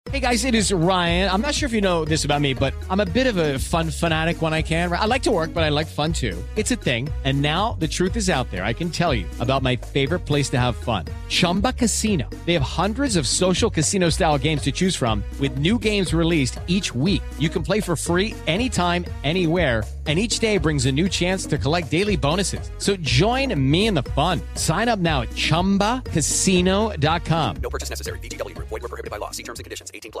Hey guys, it is Ryan. I'm not sure if you know this about me, but I'm a bit of a fun fanatic when I can. I like to work, but I like fun too. It's a thing. And now the truth is out there. I can tell you about my favorite place to have fun. Chumba Casino. They have hundreds of social casino style games to choose from with new games released each week. You can play for free anytime, anywhere. And each day brings a new chance to collect daily bonuses. So join me in the fun. Sign up now at ChumbaCasino.com. No purchase necessary. VGW. Void where prohibited by law. See terms and conditions. 18+.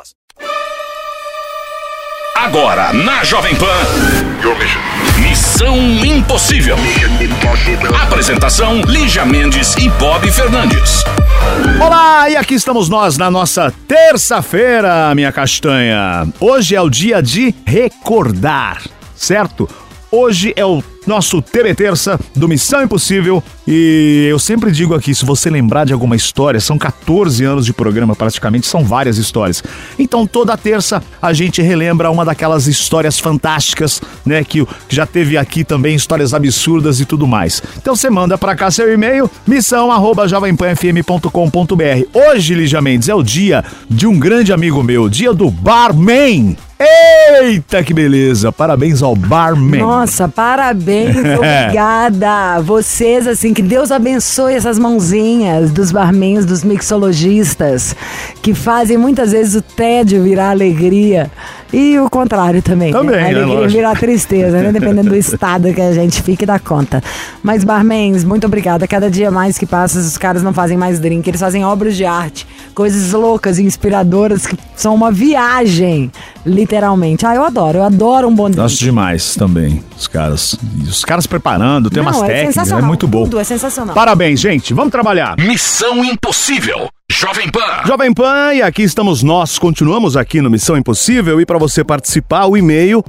Agora, na Jovem Pan. Missão Impossível. Apresentação, Lígia Mendes e Bob Fernandes. Olá, e aqui estamos nós na nossa terça-feira, minha castanha. Hoje é o dia de recordar, certo? Hoje é o nosso TV Terça do Missão Impossível e eu sempre digo aqui, se você lembrar de alguma história, são 14 anos de programa praticamente, são várias histórias. Então toda terça a gente relembra uma daquelas histórias fantásticas, né, que já teve aqui também, histórias absurdas e tudo mais. Então você manda pra cá seu e-mail, missão@jovempanfm.com.br. Hoje, Lígia Mendes, é o dia de um grande amigo meu, dia do Barman. Eita, que beleza! Parabéns ao Barman. Nossa, parabéns, obrigada. Vocês, assim, que Deus abençoe essas mãozinhas dos barmans, dos mixologistas, que fazem muitas vezes o tédio virar alegria. E o contrário também. Também, né? A alegria virar tristeza, né? Dependendo do estado que a gente fique, dá conta. Mas, barmans, muito obrigada. Cada dia mais que passa, os caras não fazem mais drink, eles fazem obras de arte, coisas loucas e inspiradoras que são uma viagem, literalmente. Eu adoro um bom drink. Gosto demais também, os caras preparando, tem umas técnicas, é muito bom. Tudo é sensacional. Parabéns, gente, vamos trabalhar. Missão Impossível. Jovem Pan. Jovem Pan, e aqui estamos nós, continuamos aqui no Missão Impossível, e para você participar, o e-mail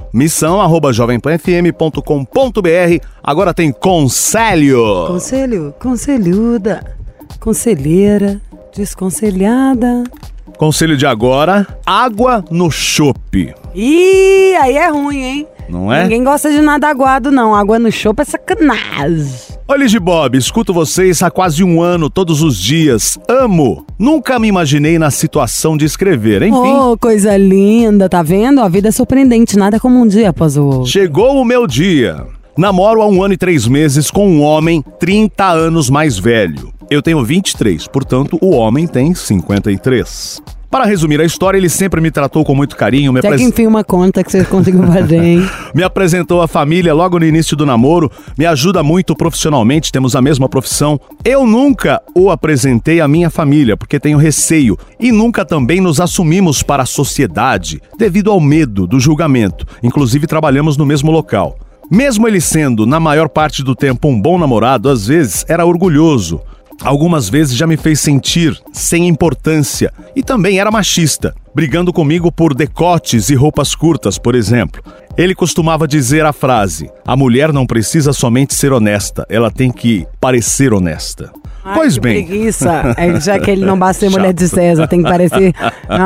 missão@jovempanfm.com.br. Agora tem conselho. Conselhuda, conselheira, desconselhada. Conselho de agora, água no chope. Ih, aí é ruim, hein? Não é? Ninguém gosta de nada aguado, não. Água no chope é sacanagem. Oi, Ligi Bob, escuto vocês há quase um ano, todos os dias. Amo! Nunca me imaginei na situação de escrever, enfim. Oh, coisa linda, tá vendo? A vida é surpreendente, nada como um dia após o outro. Chegou o meu dia. Namoro há 1 ano e 3 meses com um homem 30 anos mais velho. Eu tenho 23, portanto, o homem tem 53. Para resumir a história, ele sempre me tratou com muito carinho. Até que enfim uma conta que você conseguiu fazer, hein? Me apresentou a família logo no início do namoro, me ajuda muito profissionalmente, temos a mesma profissão. Eu nunca o apresentei à minha família, porque tenho receio, e nunca também nos assumimos para a sociedade, devido ao medo do julgamento. Inclusive, trabalhamos no mesmo local. Mesmo ele sendo, na maior parte do tempo, um bom namorado, às vezes era orgulhoso. Algumas vezes já me fez sentir sem importância e também era machista, brigando comigo por decotes e roupas curtas, por exemplo. Ele costumava dizer a frase: a mulher não precisa somente ser honesta, ela tem que parecer honesta. Ai, pois que bem. Preguiça. Já que ele não basta ser mulher de César, tem que parecer...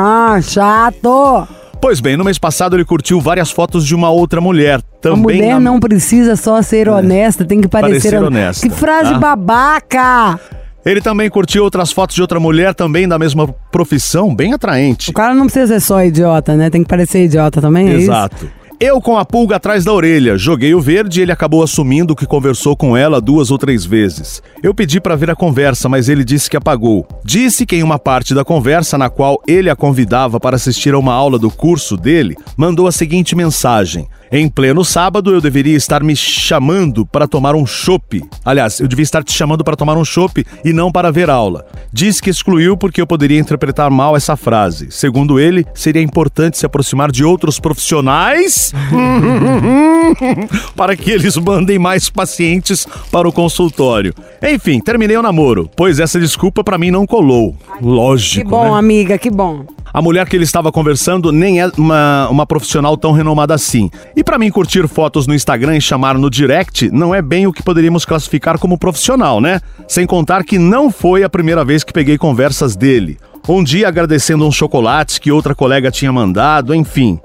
chato! Pois bem, no mês passado ele curtiu várias fotos de uma outra mulher. Também a mulher não precisa só ser honesta, tem que parecer honesta. Que frase babaca! Ele também curtiu outras fotos de outra mulher, também da mesma profissão, bem atraente. O cara não precisa ser só idiota, né? Tem que parecer idiota também, Exato. É isso? Eu com a pulga atrás da orelha, joguei o verde e ele acabou assumindo que conversou com ela 2 ou 3 vezes. Eu pedi para ver a conversa, mas ele disse que apagou. Disse que em uma parte da conversa, na qual ele a convidava para assistir a uma aula do curso dele, mandou a seguinte mensagem: em pleno sábado eu deveria estar me chamando para tomar um chopp. Aliás, eu devia estar te chamando para tomar um chopp e não para ver aula. Diz que excluiu porque eu poderia interpretar mal essa frase. Segundo ele, seria importante se aproximar de outros profissionais para que eles mandem mais pacientes para o consultório. Enfim, terminei o namoro, pois essa desculpa para mim não colou. Lógico, que bom, né? Amiga, que bom. A mulher que ele estava conversando nem é uma profissional tão renomada assim. E para mim curtir fotos no Instagram e chamar no direct não é bem o que poderíamos classificar como profissional, né? Sem contar que não foi a primeira vez que peguei conversas dele. Um dia agradecendo uns chocolates que outra colega tinha mandado, enfim.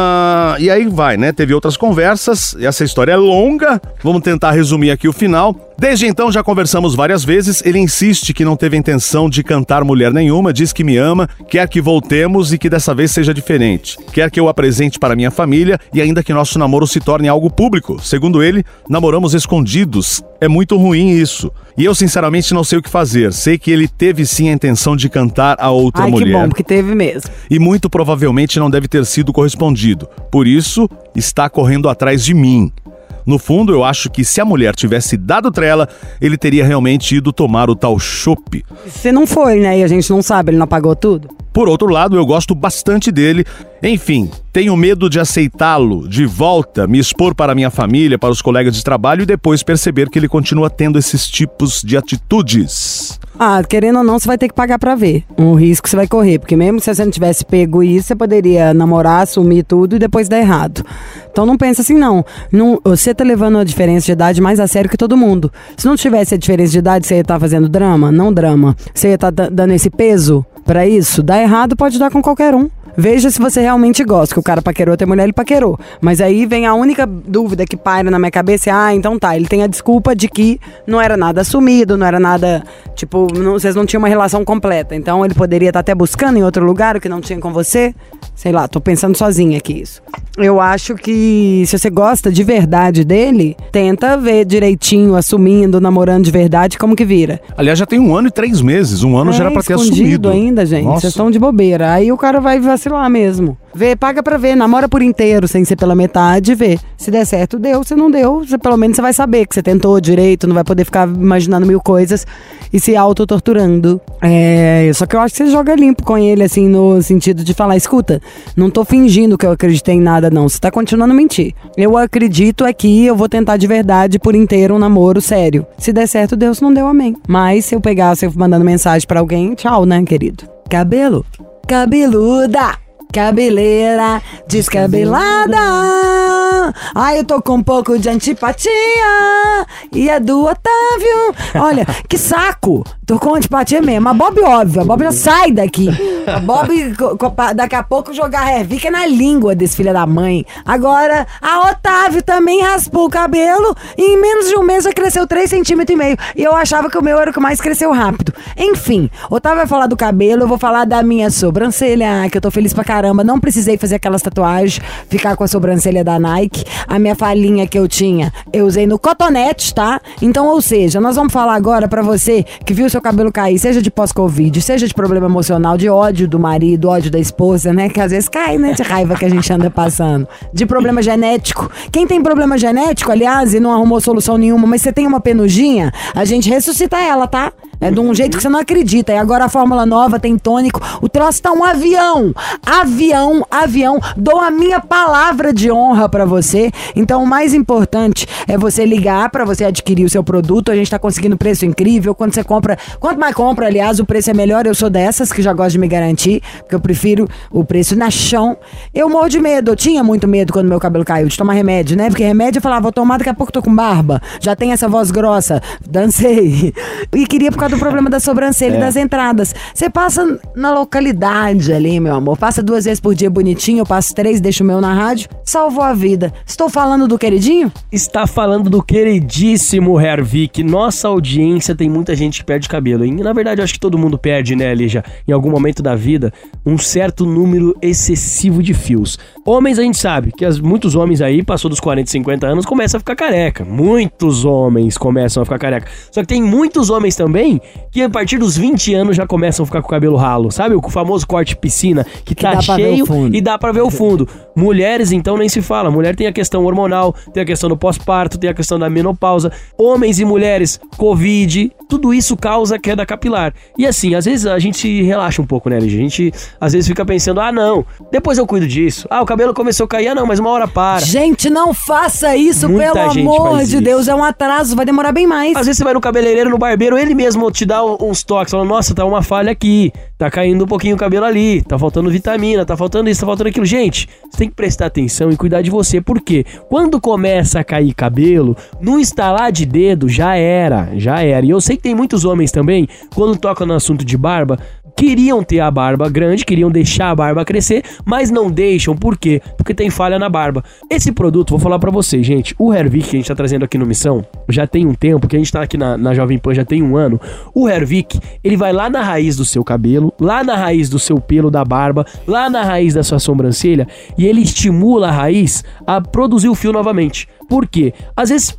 E aí vai, né? Teve outras conversas, essa história é longa, vamos tentar resumir aqui o final. Desde então já conversamos várias vezes, ele insiste que não teve intenção de cantar mulher nenhuma, diz que me ama, quer que voltemos e que dessa vez seja diferente. Quer que eu apresente para minha família e ainda que nosso namoro se torne algo público. Segundo ele, namoramos escondidos. É muito ruim isso. E eu sinceramente não sei o que fazer. Sei que ele teve sim a intenção de cantar a outra mulher. Que bom, porque teve mesmo. E muito provavelmente não deve ter sido correspondido. Por isso, está correndo atrás de mim. No fundo, eu acho que se a mulher tivesse dado trela, ele teria realmente ido tomar o tal chopp. Se não foi, né? E a gente não sabe, ele não apagou tudo? Por outro lado, eu gosto bastante dele. Enfim, tenho medo de aceitá-lo de volta, me expor para minha família, para os colegas de trabalho e depois perceber que ele continua tendo esses tipos de atitudes. Querendo ou não, você vai ter que pagar pra ver. Um risco você vai correr, porque mesmo se você não tivesse pego isso, você poderia namorar, assumir tudo e depois dar errado. Então não pensa assim, não. Você tá levando a diferença de idade mais a sério que todo mundo. Se não tivesse a diferença de idade, você ia estar fazendo drama? Não drama. Você ia estar dando esse peso pra isso? Dar errado pode dar com qualquer um. Veja se você realmente gosta, que o cara paquerou, tem mulher, ele paquerou. Mas aí vem a única dúvida que paira na minha cabeça, então tá, ele tem a desculpa de que não era nada assumido, não era nada, tipo, vocês não tinham uma relação completa. Então ele poderia estar até buscando em outro lugar o que não tinha com você. Sei lá, tô pensando sozinha aqui isso. Eu acho que se você gosta de verdade dele, tenta ver direitinho, assumindo, namorando de verdade, como que vira. Aliás, já tem 1 ano e 3 meses. 1 ano já era pra ter assumido. Ainda, gente. Vocês estão de bobeira. Aí o cara vai vacilar mesmo. Vê, paga pra ver, namora por inteiro, sem ser pela metade, vê. Se der certo, deu. Se não deu, pelo menos você vai saber que você tentou direito, não vai poder ficar imaginando mil coisas e se auto-torturando. Só que eu acho que você joga limpo com ele, assim, no sentido de falar, escuta, não tô fingindo que eu acreditei em nada, não. Você tá continuando a mentir. Eu acredito aqui, eu vou tentar de verdade, por inteiro, um namoro sério. Se der certo, deu. Se não deu, amém. Mas se eu pegar, você mandando mensagem pra alguém, tchau, né, querido? Cabelo, cabeluda, cabeleira, descabelada. Ai, eu tô com um pouco de antipatia. E é do Otávio. Olha, que saco. Tô com antipatia mesmo. A Bob, óbvio. A Bob já sai daqui. A Bob, daqui a pouco, jogar revica na língua desse filho da mãe. Agora, a Otávio também raspou o cabelo. E em menos de um mês já cresceu 3,5 cm. E eu achava que o meu era o que mais cresceu rápido. Enfim, Otávio vai falar do cabelo. Eu vou falar da minha sobrancelha, que eu tô feliz pra caramba. Não precisei fazer aquelas tatuagens, ficar com a sobrancelha da Nike. A minha falhinha que eu tinha, eu usei no cotonete, tá? Então, ou seja, nós vamos falar agora pra você que viu seu cabelo cair, seja de pós-Covid, seja de problema emocional, de ódio do marido, ódio da esposa, né? Que às vezes cai, né? De raiva que a gente anda passando. De problema genético. Quem tem problema genético, aliás, e não arrumou solução nenhuma, mas você tem uma penugem, a gente ressuscita ela, tá? É de um jeito que você não acredita. E agora a fórmula nova tem tônico. O troço tá um avião. Avião. Dou a minha palavra de honra pra você. Então o mais importante é você ligar pra você adquirir o seu produto. A gente tá conseguindo preço incrível. Quando você compra, quanto mais compra, aliás, o preço é melhor. Eu sou dessas que já gosto de me garantir, porque eu prefiro o preço na chão. Eu morro de medo. Eu tinha muito medo quando meu cabelo caiu de tomar remédio, né? Porque remédio eu falava, vou tomar, daqui a pouco tô com barba. Já tem essa voz grossa. Dancei. E queria por causa do problema da sobrancelha e das entradas. Você passa na localidade ali, meu amor. Passa 2 vezes por dia bonitinho, eu passo 3, deixo o meu na rádio. Salvou a vida. Estou falando do queridinho? Está falando do queridíssimo Hervik. Nossa audiência tem muita gente que perde cabelo. E, na verdade, eu acho que todo mundo perde, né, Lígia? Em algum momento da vida, um certo número excessivo de fios. Homens, a gente sabe que muitos homens aí, passou dos 40, 50 anos, começam a ficar careca. Muitos homens começam a ficar careca. Só que tem muitos homens também que a partir dos 20 anos já começam a ficar com o cabelo ralo. Sabe o famoso corte piscina que tá cheio e dá pra ver o fundo. Mulheres, então, nem se fala. Mulher tem a questão hormonal, tem a questão do pós-parto, tem a questão da menopausa. Homens e mulheres, Covid, tudo isso causa queda capilar. E assim, às vezes a gente se relaxa um pouco, né, Lígia? A gente às vezes fica pensando, não, depois eu cuido disso. O cabelo começou a cair, não, mas uma hora para. Gente, não faça isso, pelo amor de Deus. É um atraso, vai demorar bem mais. Às vezes você vai no cabeleireiro, no barbeiro, ele mesmo te dá uns toques, falando, nossa, tá uma falha aqui, tá caindo um pouquinho o cabelo ali, tá faltando vitamina, tá faltando isso, tá faltando aquilo. Gente, você tem que prestar atenção e cuidar de você, porque quando começa a cair cabelo, num estalar de dedo, já era. E eu sei que tem muitos homens também, quando tocam no assunto de barba, queriam ter a barba grande, queriam deixar a barba crescer, mas não deixam. Por quê? Porque tem falha na barba. Esse produto, vou falar pra vocês, gente, o Hervik que a gente tá trazendo aqui no Missão, já tem um tempo, que a gente tá aqui na Jovem Pan já tem um ano. O Hervik, ele vai lá na raiz do seu cabelo, lá na raiz do seu pelo da barba, lá na raiz da sua sobrancelha, e ele estimula a raiz a produzir o fio novamente. Por quê? Às vezes,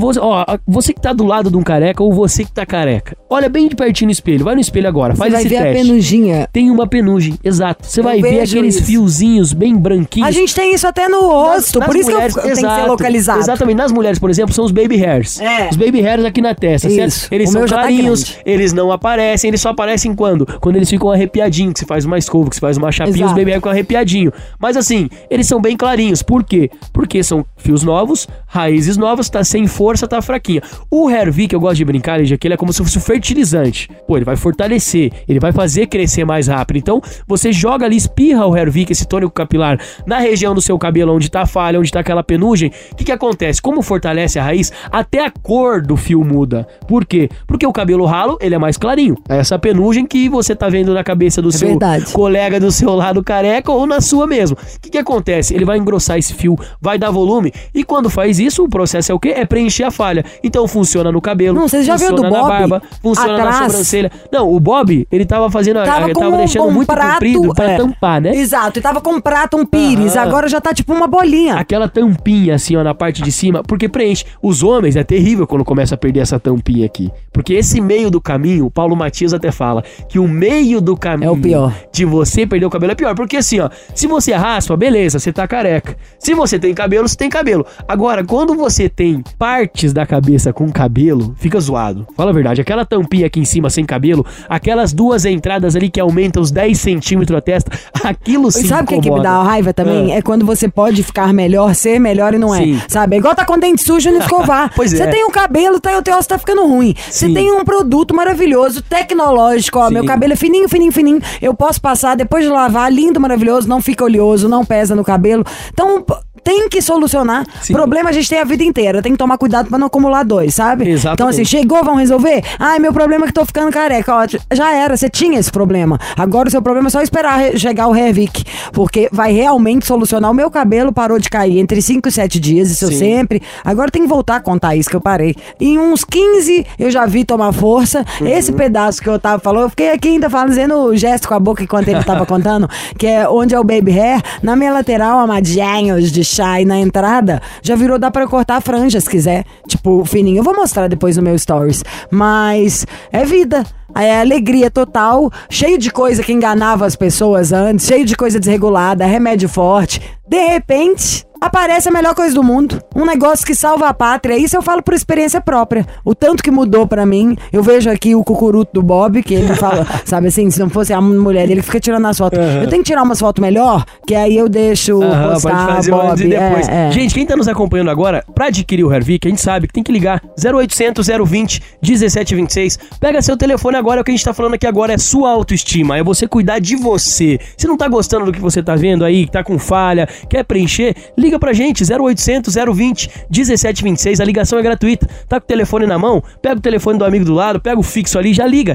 você que tá do lado de um careca ou você que tá careca, olha bem de pertinho no espelho, vai no espelho agora, faz esse teste. Você vai ver a penugem. Tem uma penugem, exato. Você vai ver aqueles fiozinhos bem branquinhos. A gente tem isso até no rosto, por isso mulheres, que eu tenho que ser localizado. Exatamente, nas mulheres, por exemplo, são os baby hairs. Os baby hairs aqui na testa, isso. Certo? Eles são clarinhos, eles não aparecem, eles só aparecem quando? Quando eles ficam arrepiadinhos, que você faz uma escova, que você faz uma chapinha, os baby hairs ficam arrepiadinhos. Mas assim, eles são bem clarinhos. Por quê? Porque são fios novos, raízes novas, tá sem força, tá fraquinha. O Hervik, eu gosto de brincar, que ele é como se fosse um fertilizante. Pô, ele vai fortalecer, ele vai fazer crescer mais rápido. Então, você joga ali, espirra o Hervik, esse tônico capilar, na região do seu cabelo, onde tá a falha, onde tá aquela penugem. O que acontece? Como fortalece a raiz, até a cor do fio muda. Por quê? Porque o cabelo ralo, ele é mais clarinho. É essa penugem que você tá vendo na cabeça do seu colega do seu lado careca ou na sua mesmo. O que acontece? Ele vai engrossar esse fio, vai dar volume, e quando faz isso, o processo é o quê? É preencher a falha. Então funciona no cabelo, não, você já viu do Bob? Na barba, funciona atrás. Na sobrancelha. Não, o Bob, ele tava fazendo, tava deixando muito prato, comprido pra tampar, né? Exato, e tava com um prato, um pires, agora já tá tipo uma bolinha. Aquela tampinha assim, ó, na parte de cima, porque preenche. Os homens, é terrível quando começa a perder essa tampinha aqui, porque esse meio do caminho, o Paulo Matias até fala, que o meio do caminho é o pior. De você perder o cabelo é pior, porque assim, ó, se você raspa, beleza, você tá careca. Se você tem cabelo, você tem cabelo. Agora, quando você tem partes da cabeça com cabelo, fica zoado. Fala a verdade, aquela tampinha aqui em cima sem cabelo, aquelas duas entradas ali que aumentam os 10 centímetros a testa, aquilo sim sabe o que me dá raiva também? É quando você pode ficar melhor, ser melhor e não é. Sabe? É igual tá com dente sujo e não escovar. Você tem um cabelo, o teu osso tá ficando ruim. Você tem um produto maravilhoso, tecnológico, ó, meu cabelo é fininho, fininho, fininho. Eu posso passar depois de lavar, lindo, maravilhoso, não fica oleoso, não pesa no cabelo. Então, tem que solucionar. Problema a gente tem a vida inteira. Tem que tomar cuidado pra não acumular dois, sabe? Exatamente. Então assim, chegou, vão resolver? Ai, meu problema é que tô ficando careca. Ó, já era, você tinha esse problema. Agora o seu problema é só esperar chegar o Hervik, porque vai realmente solucionar. O meu cabelo parou de cair entre 5 e 7 dias, isso eu sempre. Agora tem que voltar a contar isso que eu parei. Em uns 15 eu já vi tomar força. Esse pedaço que eu tava falando, eu fiquei aqui ainda fazendo o gesto com a boca enquanto ele tava contando, que é onde é o baby hair. Na minha lateral, amadinhos de chá, e na entrada já virou, dá pra cortar a franja se quiser, tipo fininho. Eu vou mostrar depois no meu stories, mas é vida. É alegria total, cheio de coisa que enganava as pessoas antes, cheio de coisa desregulada, remédio forte. De repente, aparece a melhor coisa do mundo. Um negócio que salva a pátria. Isso eu falo por experiência própria. O tanto que mudou pra mim. Eu vejo aqui o cucuruto do Bob, que ele fala, sabe assim, se não fosse a mulher, ele fica tirando as fotos. Eu tenho que tirar umas fotos melhor, que aí eu deixo postar pode fazer Bob. Antes e depois. Gente, quem tá nos acompanhando agora, pra adquirir o Hervik, a gente sabe que tem que ligar 0800 020 1726. Pega seu telefone agora, o que a gente tá falando aqui agora é sua autoestima, é você cuidar de você. Se não tá gostando do que você tá vendo aí, que tá com falha, quer preencher, liga pra gente, 0800 020 1726, a ligação é gratuita. Tá com o telefone na mão? Pega o telefone do amigo do lado, pega o fixo ali, já liga,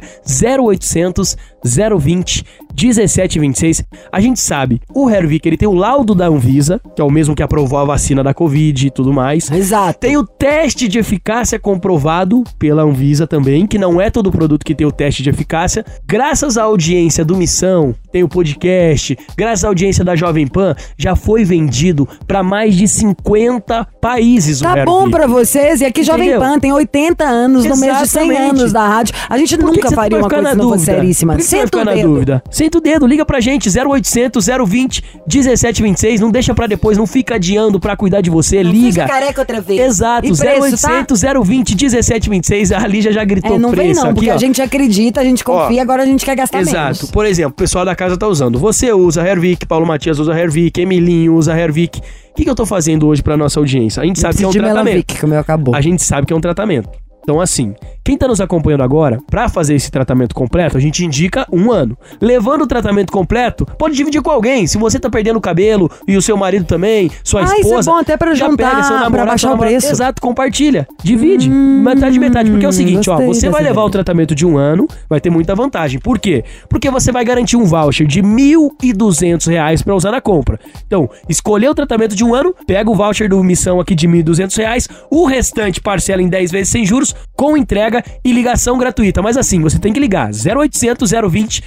0800 020 1726. A gente sabe, o Hervik, ele tem o laudo da Anvisa, que é o mesmo que aprovou a vacina da Covid e tudo mais. Exato. Tem o teste de eficácia comprovado pela Anvisa também, que não é todo produto que tem o teste de eficácia. Graças à audiência do Missão, tem o podcast, graças à audiência da Jovem Pan, já foi vendido para mais de 50 países. Tá bom pra vocês, e aqui Jovem Pan tem 80 anos, no mês de 100 anos da rádio. A gente nunca faria uma coisa que não fosse seríssima. Senta o dedo. Senta o dedo, liga pra gente, 0800 020 1726, não deixa pra depois, não fica adiando pra cuidar de você, não liga. Fica careca outra vez. Exato, 0800 020 1726, a Lígia já gritou não preço. Não vem não, porque aqui, a gente acredita, a gente confia, agora a gente quer gastar menos. Exato, por exemplo, o pessoal da casa tá usando, você usa Hervik, Paulo Matias usa Hervik, Emilinho usa Hervik. O que eu tô fazendo hoje pra nossa audiência? A gente sabe que é um tratamento. Que o meu acabou. A gente sabe que é um tratamento. Então assim, Quem tá nos acompanhando agora, pra fazer esse tratamento completo, a gente indica 1 ano. Levando o tratamento completo, pode dividir com alguém. Se você tá perdendo o cabelo e o seu marido também, sua esposa... Isso é bom até pra já juntar, pega seu namorado, pra baixar o preço. Exato, compartilha. Divide. Metade, metade. Porque é o seguinte, gostei você vai dessa levar ideia. o tratamento de 1 ano, vai ter muita vantagem. Por quê? Porque você vai garantir um voucher de R$1.200 pra usar na compra. Então, escolher o tratamento de 1 ano, pega o voucher do Missão aqui de R$1.200, o restante parcela em 10 vezes sem juros, com entrega e ligação gratuita. Mas assim, você tem que ligar 0800 020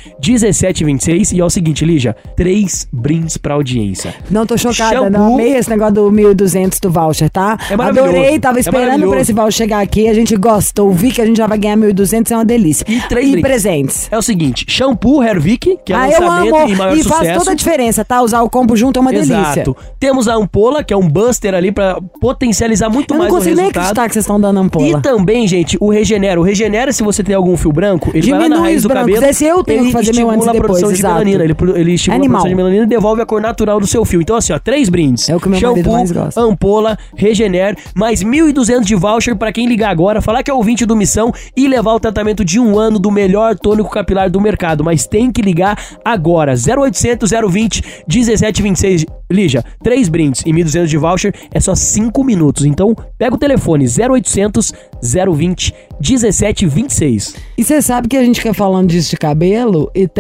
1726 e é o seguinte, Lígia, 3 brindes pra audiência. Não tô chocada, Shampoo. não amei esse negócio do 1.200 do voucher, tá? É maravilhoso. Adorei, tava É esperando maravilhoso. pra esse voucher chegar aqui, a gente gostou, vi que a gente já vai ganhar 1.200, é uma delícia. E 3 E drinks. presentes. É o seguinte, shampoo Hervik, que é Eu lançamento amo, e maior e sucesso. faz toda a diferença, tá? Usar o combo junto é uma delícia. Exato. Temos a ampola, que é um buster ali pra potencializar muito Eu não mais o consigo nem resultado. acreditar que vocês estão dando ampola. E também, gente, o Regenera. O Regenera, se você tem algum fio branco, ele vai lá na Diminui raiz os do brancos. cabelo. Esse eu tenho ele que fazer meu estimula antes e a produção depois, de exato. melanina. Ele estimula Animal. a produção de melanina e devolve a cor natural do seu fio. Então, assim, ó, 3 brindes. É o que meu marido mais gosta. Ampola, Regener, mais 1.200 de voucher pra quem ligar agora, falar que é ouvinte do Missão e levar o tratamento de 1 ano do melhor tônico capilar do mercado. Mas tem que ligar agora. 0800 020 1726. Lígia, 3 brindes e 1.200 de voucher é só 5 minutos. Então, pega o telefone 0800 020 1726. E você sabe que a gente quer falando disso de cabelo e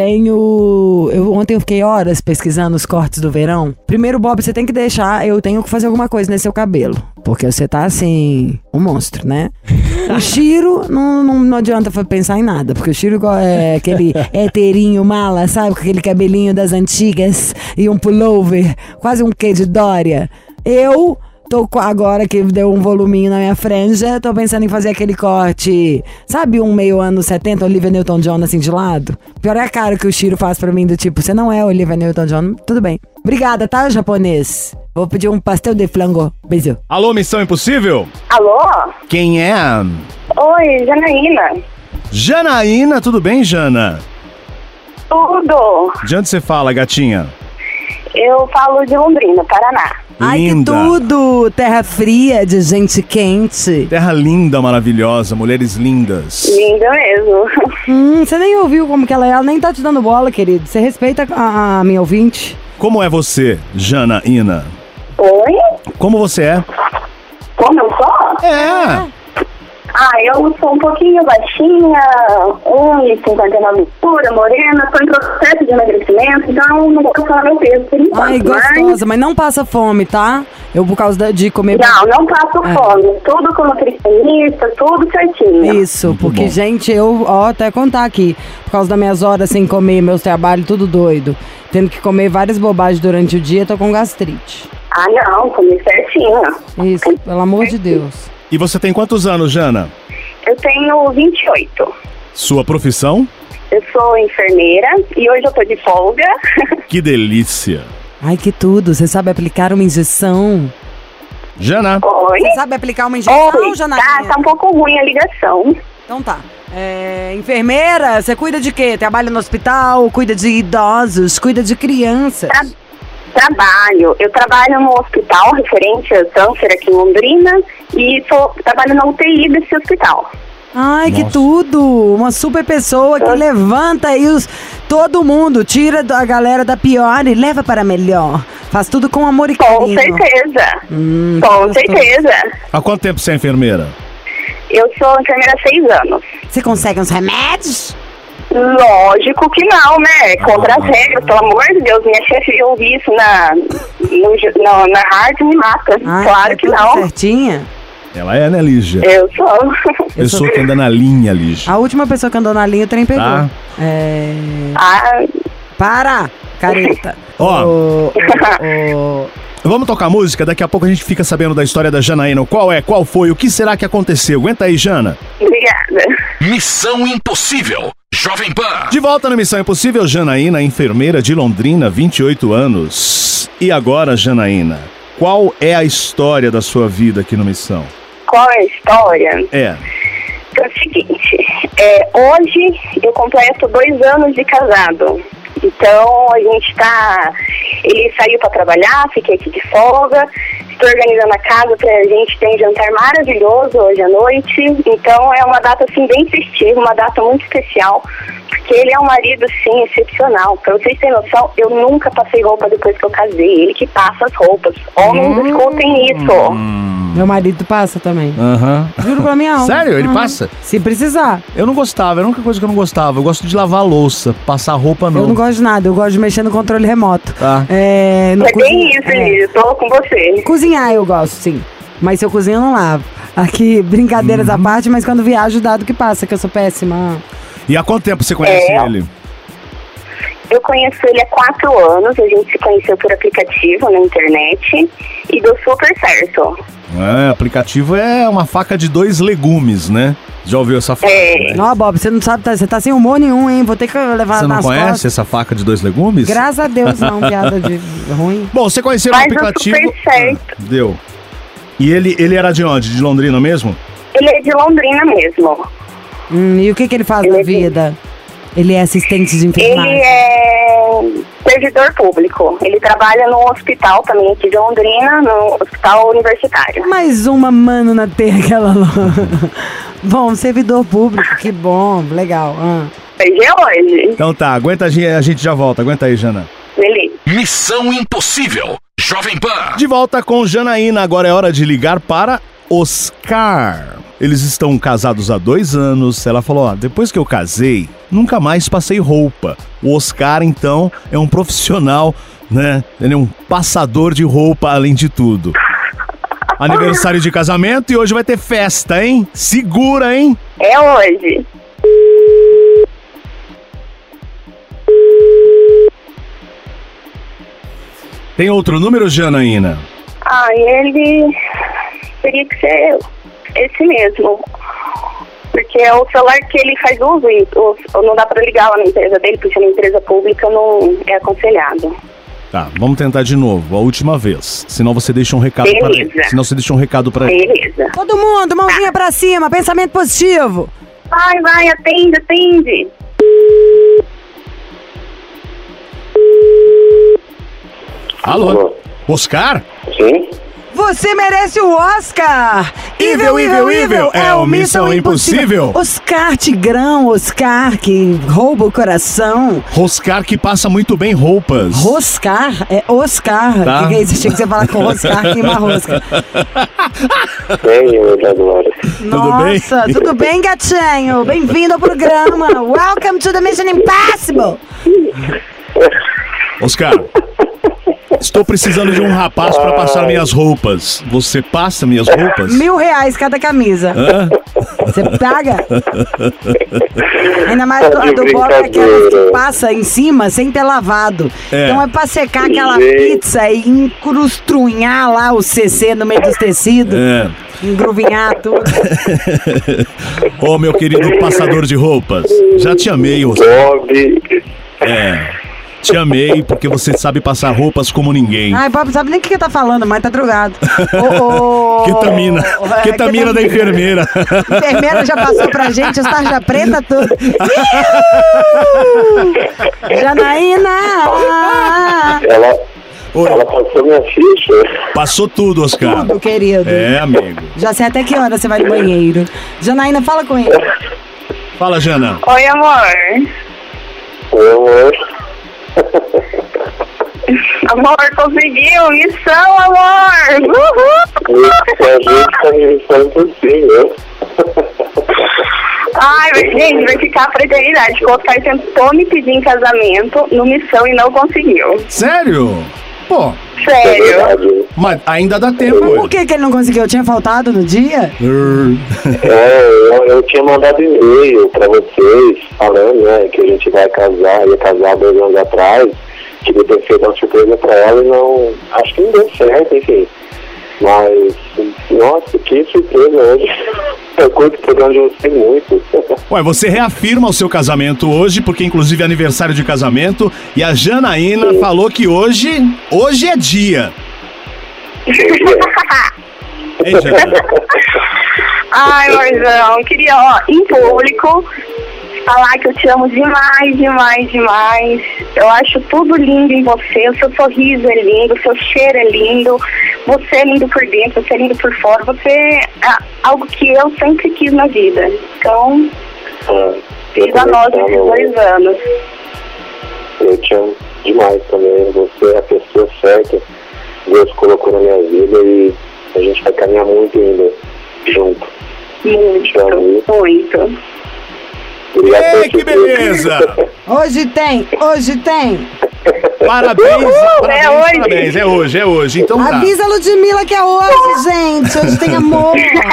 ontem eu fiquei horas pesquisando os cortes do verão. Primeiro, Bob, você tem que deixar, eu tenho que fazer alguma coisa nesse seu cabelo. Porque você tá assim, um monstro, né? O Chiro, não adianta pensar em nada. Porque o Chiro é aquele heterinho mala, sabe? Com aquele cabelinho das antigas e um pullover, quase um quê de Dória. Eu tô agora que deu um voluminho na minha franja, tô pensando em fazer aquele corte, sabe, um meio anos 70, Olivia Newton-John assim de lado? Pior é a cara que o Chiro faz pra mim, do tipo, você não é Olivia Newton-John, tudo bem. Obrigada, tá, japonês? Vou pedir um pastel de flango. Beijo. Alô, Missão Impossível? Alô? Quem é? Oi, Janaína. Janaína, tudo bem, Jana? Tudo. De onde você fala, gatinha? Eu falo de Londrina, Paraná. Ai, que Linda. tudo! Terra fria, de gente quente. Terra linda, maravilhosa, mulheres lindas. Linda mesmo. Você nem ouviu como que ela nem tá te dando bola, querido. Você respeita a minha ouvinte? Como é você, Janaína? Oi? Como você é? Como eu sou? É. Eu sou um pouquinho baixinha, 1,59 de altura, morena, tô em processo de emagrecimento, então não vou calcular meu peso por enquanto. Ai, gostosa, mas não passa fome, tá? Eu, por causa de comer... Não passo fome. Tudo com nutricionista, tudo certinho. Isso, Muito porque, bom. gente, eu, até contar aqui, por causa das minhas horas sem comer, meus trabalhos, tudo doido, tendo que comer várias bobagens durante o dia, tô com gastrite. Não, comi certinho. Isso, pelo amor de Deus. E você tem quantos anos, Jana? Eu tenho 28. Sua profissão? Eu sou enfermeira e hoje eu tô de folga. Que delícia. Ai, que tudo, você sabe aplicar uma injeção? Jana, Oi? Você sabe aplicar uma injeção, Oi, Janaína? tá um pouco ruim a ligação. Então tá. Enfermeira, você cuida de quê? Trabalha no hospital, cuida de idosos, cuida de crianças? Trabalho. Eu trabalho no hospital referente a câncer aqui em Londrina e trabalho na UTI desse hospital. Ai, que Nossa. tudo! Uma super pessoa que levanta aí todo mundo, tira a galera da pior e leva para melhor. Faz tudo com amor e Com carinho. certeza. Que Com gostoso. certeza. há quanto tempo você é enfermeira? Eu sou enfermeira há 6 anos. Você consegue uns remédios? Lógico que não, né? Contra as regras, pelo amor de Deus. Minha chefe ouvir isso na rádio me mata. Ai, Claro é que tudo não. certinha? Ela é, né, Lígia? Eu sou. Pessoa que anda na linha, Lígia. A última pessoa que andou na linha, o trem pegou. Tá. Para, careta. Ó. Ô, Vamos tocar música? Daqui a pouco a gente fica sabendo da história da Janaína. Qual foi? O que será que aconteceu? Aguenta aí, Jana. Obrigada. Missão Impossível. Jovem Pan. De volta na Missão Impossível, Janaína, enfermeira de Londrina, 28 anos. E agora, Janaína, qual é a história da sua vida aqui no Missão? Qual é a história? É o seguinte, hoje eu completo 2 anos de casado. Então a gente ele saiu para trabalhar, fiquei aqui de folga Estou organizando a casa pra gente ter um jantar maravilhoso hoje à noite. Então é uma data assim bem festiva, uma data muito especial, porque ele é um marido assim excepcional. Pra vocês terem noção, eu nunca passei roupa depois que eu casei. Ele que passa as roupas. Homens, escutem isso. Meu marido passa também. Juro pra minha alma. Sério? Ele passa? Se precisar. Eu não gostava, era a única coisa que eu não gostava. Eu gosto de lavar a louça, passar roupa não. Eu não gosto de nada, eu gosto de mexer no controle remoto. Tá. É bem isso, Elisa. Tô com você. Cozinhar eu gosto, sim. Mas se eu cozinho, eu não lavo. Aqui, brincadeiras à parte, mas quando viajo, dado que passa, que eu sou péssima. E há quanto tempo você conhece ele? Eu conheço ele há 4 anos. A gente se conheceu por aplicativo na internet e deu super certo. Aplicativo é uma faca de 2 legumes, né? Já ouviu essa faca? Né? Não, Bob, você não sabe, você tá sem humor nenhum, hein? Vou ter que levar Você não nas conhece costas. essa faca de 2 legumes? Graças a Deus, não, piada de ruim. Bom, você conheceu o Mas aplicativo... deu super certo. Deu. E ele era de onde? De Londrina mesmo? Ele é de Londrina mesmo. E o que ele faz na vida? Ele é assistente de enfermagem. Ele é servidor público. Ele trabalha no hospital também aqui de Londrina, no hospital universitário. Mais uma mano na terra que ela... Bom, servidor público, que bom, legal. Hoje é hoje. Então tá, aguenta a gente já volta. Aguenta aí, Jana. Beleza. Missão Impossível. Jovem Pan. De volta com Janaína, agora é hora de ligar para Oscar. Eles estão casados há 2 anos. Ela falou, depois que eu casei, nunca mais passei roupa. O Oscar, então, é um profissional, né? Ele é um passador de roupa, além de tudo. Aniversário de casamento e hoje vai ter festa, hein? Segura, hein? É hoje. Tem outro número, Janaína? Ele teria que ser esse mesmo. Porque é o celular que ele faz uso e não dá pra ligar lá na empresa dele, porque na empresa pública não é aconselhado. Tá, vamos tentar de novo, a última vez. Senão você deixa um recado para ele. Senão você deixa um recado para ele. Beleza. Todo mundo, mãozinha pra cima, pensamento positivo. Vai, atende. Alô? Oscar? Sim? Você merece o Oscar! Evil, é o Missão Impossível. Oscar Tigrão, Oscar que rouba o coração. Oscar que passa muito bem roupas. Roscar? É Oscar. Tá. Que é isso? Achei que você ia falar com Oscar, queima rosca. Bem, agora. Nossa, tudo bem, gatinho? Bem-vindo ao programa. Welcome to the Mission Impossible. Oscar, estou precisando de um rapaz para passar minhas roupas. Você passa minhas roupas? R$1.000 cada camisa. Você paga? Ainda mais a do Bob é aquelas que passa em cima sem ter lavado. Então é pra secar aquela pizza e encrustrunhar lá o CC no meio dos tecidos. Engruvinhar tudo. Ô, meu querido passador de roupas, já te amei, Oscar. Bob. Te amei porque você sabe passar roupas como ninguém. Ai, Bob, sabe nem o que tá falando, mas tá drogado. Ketamina. Ketamina da enfermeira. A enfermeira já passou pra gente, os tarja preta tudo. Janaína! Ela passou minha ficha. Passou tudo, Oscar. Tudo, querido. Amigo. Já sei até que hora você vai no banheiro. Janaína, fala com ele. Fala, Jana. Oi, amor. Oi, amor. Amor, conseguiu! Missão, amor! Uhul! A gente tá em missão impossível. Gente, vai ficar pra eternidade. O Oscar tentou me pedir em casamento no Missão e não conseguiu. Sério? Pô. Sério. Mas ainda dá tempo. Por que ele não conseguiu? Tinha faltado no dia? Eu tinha mandado e-mail pra vocês falando, né, que a gente ia casar 2 anos atrás. Queria ter feito uma surpresa pra ela e não... Acho que não deu certo, enfim. Mas, nossa, que surpresa hoje. Eu curto o programa de vocês muito. Ué, você reafirma o seu casamento hoje, porque inclusive é aniversário de casamento, e a Janaína falou que hoje é dia. Ei, Jana. Ai, Marzão, queria, em público, falar que eu te amo demais, demais, demais. Eu acho tudo lindo em você, o seu sorriso é lindo, o seu cheiro é lindo. você é lindo por dentro, você é lindo por fora, você é algo que eu sempre quis na vida. Então, fiz a nós esses 2 anos. Eu te amo demais também. Você é a pessoa certa. Deus colocou na minha vida e a gente vai caminhar muito ainda junto. Muito. Obrigado. Ei, que beleza! Hoje tem. Parabéns, É hoje. parabéns. É hoje. Então tá. Avisa a Ludmilla que é hoje, gente. Hoje tem amor.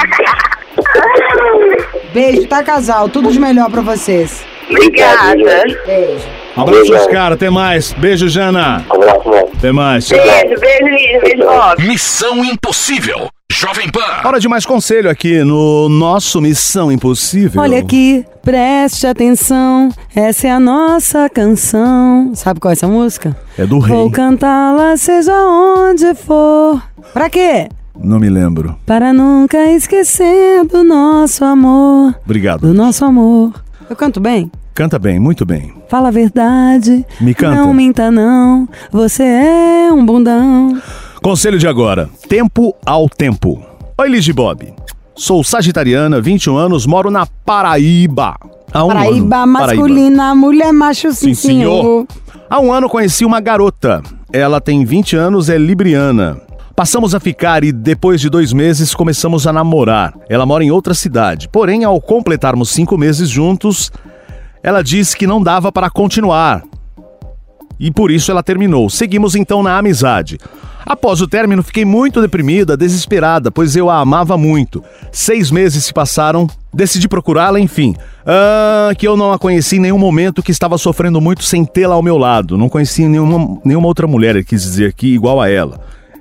Beijo, tá, casal? Tudo de melhor pra vocês. Obrigada. Beijo. Um abraço, Oscar. Até mais. Beijo, Jana. Abraço, mano. Até mais. Beijo, Lígia. Beijo, Bob. Missão Impossível. Jovem Pan. Hora de mais conselho aqui no nosso Missão Impossível. Olha aqui, preste atenção. Essa é a nossa canção. Sabe qual é essa música? É do Rei. Vou cantá-la seja onde for. Pra quê? Não me lembro. Para nunca esquecer do nosso amor. Obrigado. Do nosso amor. Eu canto bem? Canta bem, muito bem. Fala a verdade. Me canta. Não minta não. Você é um bundão. Conselho de agora. Tempo ao tempo. Oi, Ligia Bob. Sou sagitariana, 21 anos, moro na Paraíba. Há um Paraíba ano. masculina, mulher macho, sim, senhor. Há um ano conheci uma garota. Ela tem 20 anos, é libriana. Passamos a ficar e depois de 2 meses começamos a namorar. Ela mora em outra cidade. Porém, ao completarmos 5 meses juntos, ela disse que não dava para continuar. E por isso ela terminou. Seguimos então na amizade. Após o término, fiquei muito deprimida, desesperada, pois eu a amava muito. 6 meses se passaram, decidi procurá-la, enfim. Que eu não a conheci em nenhum momento, que estava sofrendo muito sem tê-la ao meu lado. Não conheci nenhuma outra mulher, ele quis dizer aqui, igual a ela.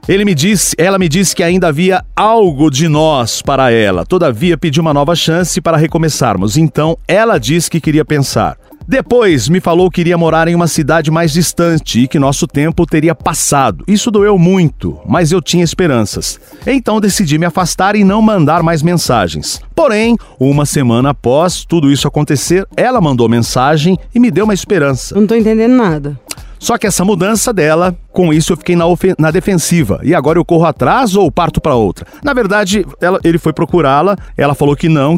Ela me disse que ainda havia algo de nós para ela. Todavia, pedi uma nova chance para recomeçarmos. Então, ela disse que queria pensar. Depois, me falou que iria morar em uma cidade mais distante e que nosso tempo teria passado. Isso doeu muito, mas eu tinha esperanças. Então, decidi me afastar e não mandar mais mensagens. Porém, 1 semana após tudo isso acontecer, ela mandou mensagem e me deu uma esperança. Não tô entendendo nada. Só que essa mudança dela, com isso eu fiquei na defensiva. E agora eu corro atrás ou parto pra outra? Na verdade, ele foi procurá-la, ela falou que não.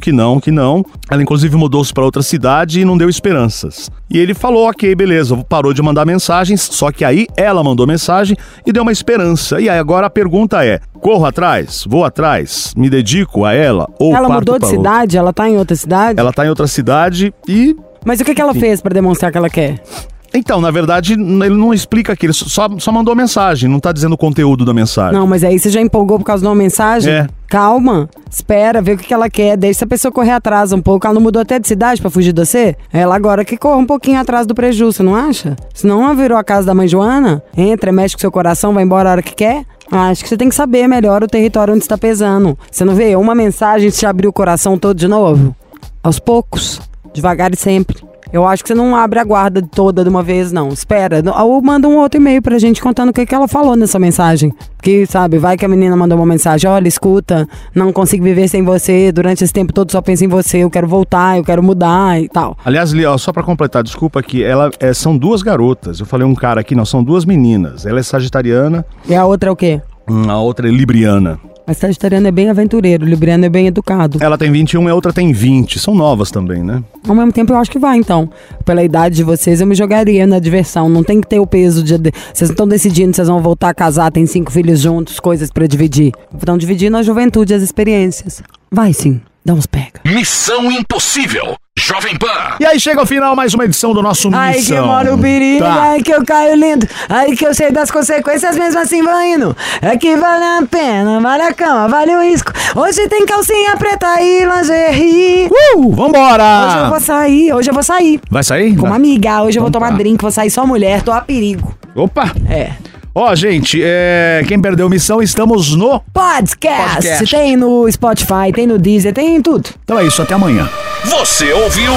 Ela inclusive mudou-se pra outra cidade e não deu esperanças. E ele falou, ok, beleza, parou de mandar mensagens, só que aí ela mandou mensagem e deu uma esperança. E aí agora a pergunta é, corro atrás, vou atrás, me dedico a ela ou Ela parto mudou de pra outra? cidade? Ela tá em outra cidade? Ela tá em outra cidade e... Mas o que ela fez pra demonstrar que ela quer? Então, na verdade, ele não explica aqui, ele só mandou a mensagem, não tá dizendo o conteúdo da mensagem. Não, mas aí você já empolgou por causa de uma mensagem? É. Calma, espera, vê o que ela quer, deixa a pessoa correr atrás um pouco. Ela não mudou até de cidade pra fugir de você? Ela agora que corra um pouquinho atrás do prejuízo, você não acha? Senão ela virou a casa da mãe Joana, entra, mexe com seu coração, vai embora a hora que quer. Acho que você tem que saber melhor o território onde está pesando. Você não vê? Uma mensagem te abriu o coração todo de novo? Aos poucos, devagar e sempre. Eu acho que você não abre a guarda toda de uma vez, não. Espera. Ou manda um outro e-mail pra gente contando o que ela falou nessa mensagem. Porque, sabe, vai que a menina mandou uma mensagem. Olha, escuta, não consigo viver sem você. Durante esse tempo todo só penso em você. Eu quero voltar, eu quero mudar e tal. Aliás, só pra completar, desculpa aqui. São 2 garotas. Eu falei um cara aqui, não, são 2 meninas. Ela é sagitariana. E a outra é o quê? A outra é libriana. Mas sagitariano é bem aventureiro, o libriano é bem educado. Ela tem 21 e a outra tem 20. São novas também, né? Ao mesmo tempo, eu acho que vai, então. Pela idade de vocês, eu me jogaria na diversão. Não tem que ter o peso de... Vocês não estão decidindo se vocês vão voltar a casar, tem 5 filhos juntos, coisas pra dividir. Estão dividindo a juventude, as experiências. Vai sim, dá uns pega. Missão Impossível. Jovem Pan. E aí chega ao final mais uma edição do nosso Missão. Ai, que mora o perigo, ai que eu caio lindo, ai que eu sei das consequências, mesmo assim vou indo. É que vale a pena, vale a cama, vale o risco. Hoje tem calcinha preta e lingerie. Vambora! Hoje eu vou sair. Vai sair? Com uma amiga, hoje eu vou Então tomar tá. drink, vou sair só mulher, tô a perigo. Opa! É. Ó, gente, quem perdeu Missão, estamos no... Podcast. Tem no Spotify, tem no Deezer, tem em tudo. Então é isso, até amanhã. Você ouviu?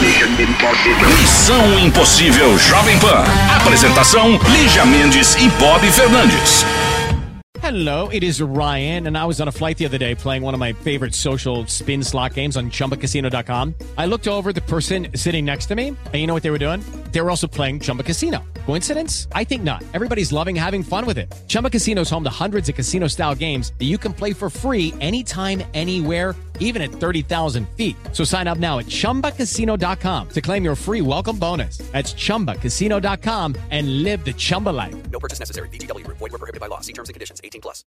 Missão Impossível Jovem Pan. Apresentação: Lígia Mendes e Bob Fernandes. Hello, it is Ryan, and I was on a flight the other day playing one of my favorite social spin slot games on ChumbaCasino.com. I looked over at the person sitting next to me, and you know what they were doing? They were also playing Chumba Casino. Coincidence? I think not. Everybody's loving having fun with it. Chumba Casino is home to hundreds of casino-style games that you can play for free anytime, anywhere, even at 30,000 feet. So sign up now at ChumbaCasino.com to claim your free welcome bonus. That's ChumbaCasino.com and live the Chumba life. No purchase necessary. VGW Group. Void where prohibited by law. See terms and conditions. 18+.